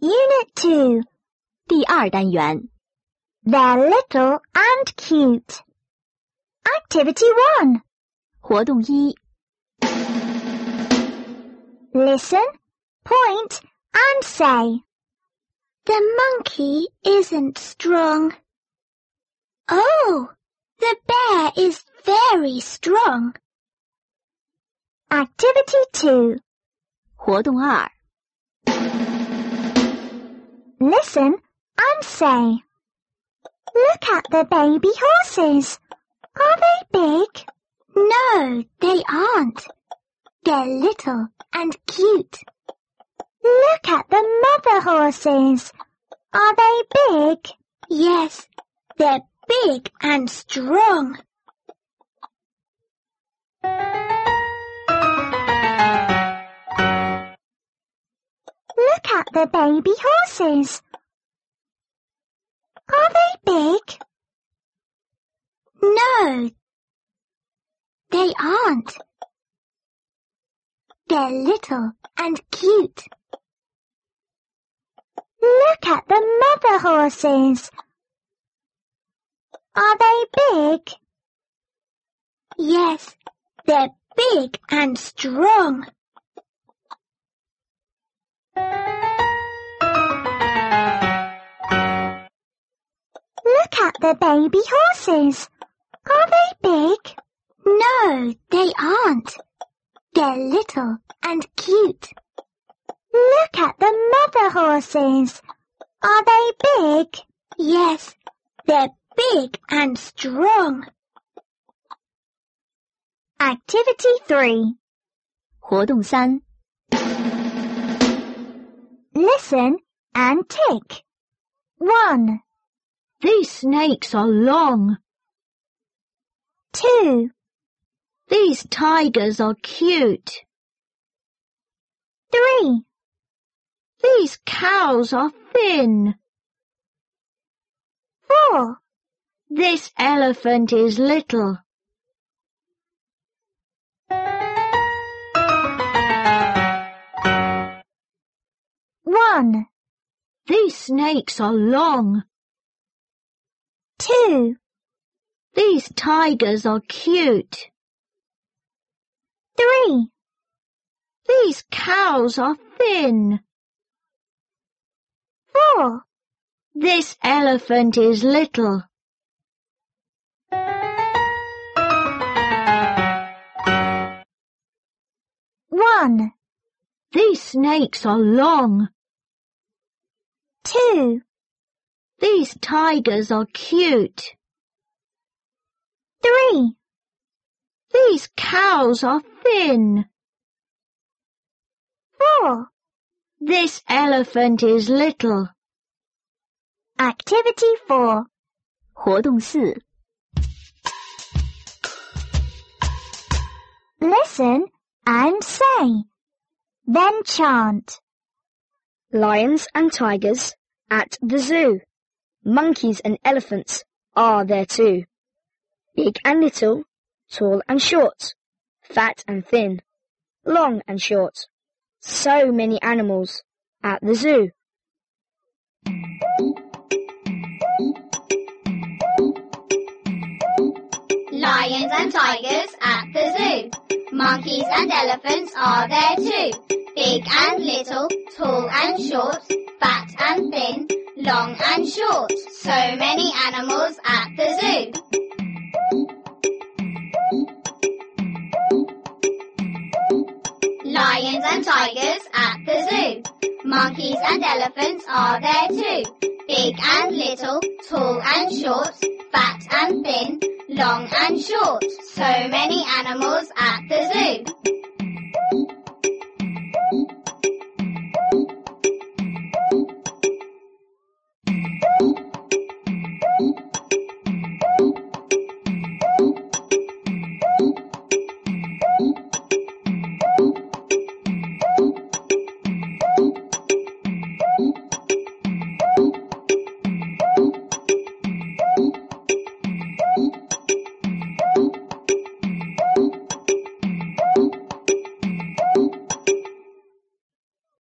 Unit 2. 第二单元 They're little and cute. Activity 1. 活动一 Listen, point, and say. The monkey isn't strong. Oh, the bear is very strong. Activity 2. 活动二 Listen and say. Look at the baby horses. Are they big? No, they aren't. They're little and cute. Look at the mother horses. Are they big? Yes, they're big and strong. Look at the baby horses. Are they big? No, they aren't. They're little and cute. Look at the mother horses. Are they big? Yes, they're big and strong. Look at the baby horses. Are they big? No, they aren't. They're little and cute. Look at the mother horses. Are they big? Yes, they're big and strong. Activity 3. 活动三 Listen and tick. 1, These snakes are long. 2, These tigers are cute. 3, These cows are thin. 4, This elephant is little. 1, These snakes are long. 2, These tigers are cute. 3, These cows are thin. 4, This elephant is little. One, These snakes are long. 2, These tigers are cute. 3, These cows are thin. 4. This elephant is little. Activity 4. 活动四 Listen and say. Then chant. Lions and tigers at the zoo. Monkeys and elephants are there too. Big and little, tall and short, fat and thin, long and short. So many animals at the zoo. Lions and tigers at the zoo. Monkeys and elephants are there too. Big and little, tall and short, fat and thin, long and short. So many animals at the zoo. Lions and tigers at the zoo. Monkeys and elephants are there too. Big and little, tall and short, fat and thin, long and short. So many animals at the zoo.